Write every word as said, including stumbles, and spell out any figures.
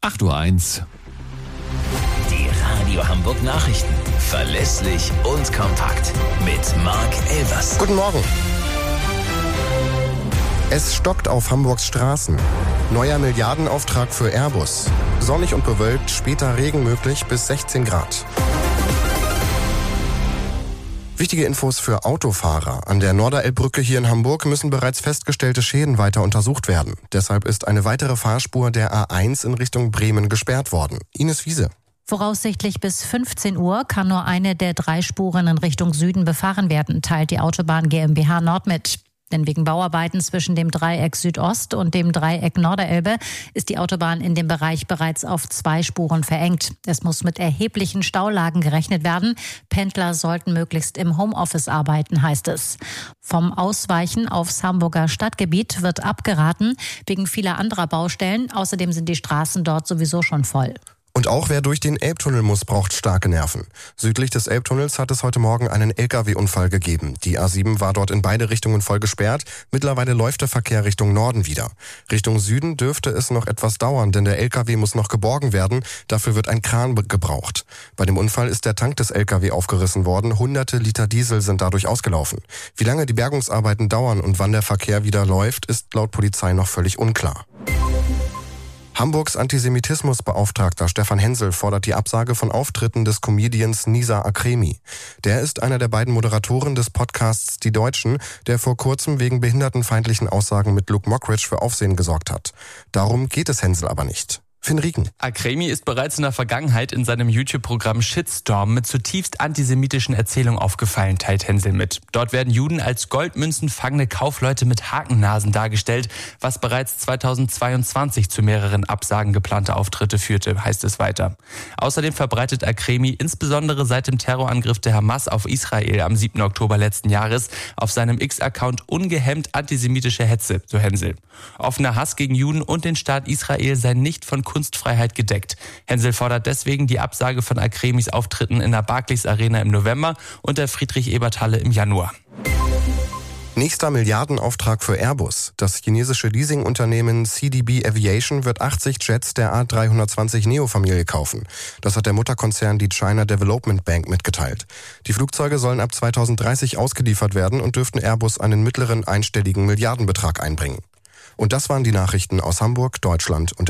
acht Uhr eins. Die Radio Hamburg Nachrichten. Verlässlich und kompakt. Mit Marc Elvers. Guten Morgen. Es stockt auf Hamburgs Straßen. Neuer Milliardenauftrag für Airbus. Sonnig und bewölkt, später Regen möglich bis sechzehn Grad. Wichtige Infos für Autofahrer. An der Norderelbbrücke hier in Hamburg müssen bereits festgestellte Schäden weiter untersucht werden. Deshalb ist eine weitere Fahrspur der A eins in Richtung Bremen gesperrt worden. Ines Wiese. Voraussichtlich bis fünfzehn Uhr kann nur eine der drei Spuren in Richtung Süden befahren werden, teilt die Autobahn GmbH Nord mit. Denn wegen Bauarbeiten zwischen dem Dreieck Südost und dem Dreieck Norderelbe ist die Autobahn in dem Bereich bereits auf zwei Spuren verengt. Es muss mit erheblichen Staulagen gerechnet werden. Pendler sollten möglichst im Homeoffice arbeiten, heißt es. Vom Ausweichen aufs Hamburger Stadtgebiet wird abgeraten, wegen vieler anderer Baustellen. Außerdem sind die Straßen dort sowieso schon voll. Und auch wer durch den Elbtunnel muss, braucht starke Nerven. Südlich des Elbtunnels hat es heute Morgen einen L K W-Unfall gegeben. Die A sieben war dort in beide Richtungen voll gesperrt. Mittlerweile läuft der Verkehr Richtung Norden wieder. Richtung Süden dürfte es noch etwas dauern, denn der L K W muss noch geborgen werden. Dafür wird ein Kran gebraucht. Bei dem Unfall ist der Tank des L K W aufgerissen worden. Hunderte Liter Diesel sind dadurch ausgelaufen. Wie lange die Bergungsarbeiten dauern und wann der Verkehr wieder läuft, ist laut Polizei noch völlig unklar. Hamburgs Antisemitismusbeauftragter Stefan Hensel fordert die Absage von Auftritten des Comedians Nisa Akremi. Der ist einer der beiden Moderatoren des Podcasts Die Deutschen, der vor kurzem wegen behindertenfeindlichen Aussagen mit Luke Mockridge für Aufsehen gesorgt hat. Darum geht es Hensel aber nicht. Finn Rieken. Akremi ist bereits in der Vergangenheit in seinem YouTube-Programm Shitstorm mit zutiefst antisemitischen Erzählungen aufgefallen, teilt Hensel mit. Dort werden Juden als Goldmünzen fangende Kaufleute mit Hakennasen dargestellt, was bereits zweitausendzweiundzwanzig zu mehreren Absagen geplanter Auftritte führte, heißt es weiter. Außerdem verbreitet Akremi insbesondere seit dem Terrorangriff der Hamas auf Israel am siebten Oktober letzten Jahres auf seinem X-Account ungehemmt antisemitische Hetze, so Hensel. Offener Hass gegen Juden und den Staat Israel sei nicht von Kunstfreiheit gedeckt. Hensel fordert deswegen die Absage von Akremis Auftritten in der Barclays Arena im November und der Friedrich-Ebert-Halle im Januar. Nächster Milliardenauftrag für Airbus. Das chinesische Leasingunternehmen C D B Aviation wird achtzig Jets der A dreihundertzwanzig Neo-Familie kaufen. Das hat der Mutterkonzern die China Development Bank mitgeteilt. Die Flugzeuge sollen ab zweitausenddreißig ausgeliefert werden und dürften Airbus einen mittleren einstelligen Milliardenbetrag einbringen. Und das waren die Nachrichten aus Hamburg, Deutschland und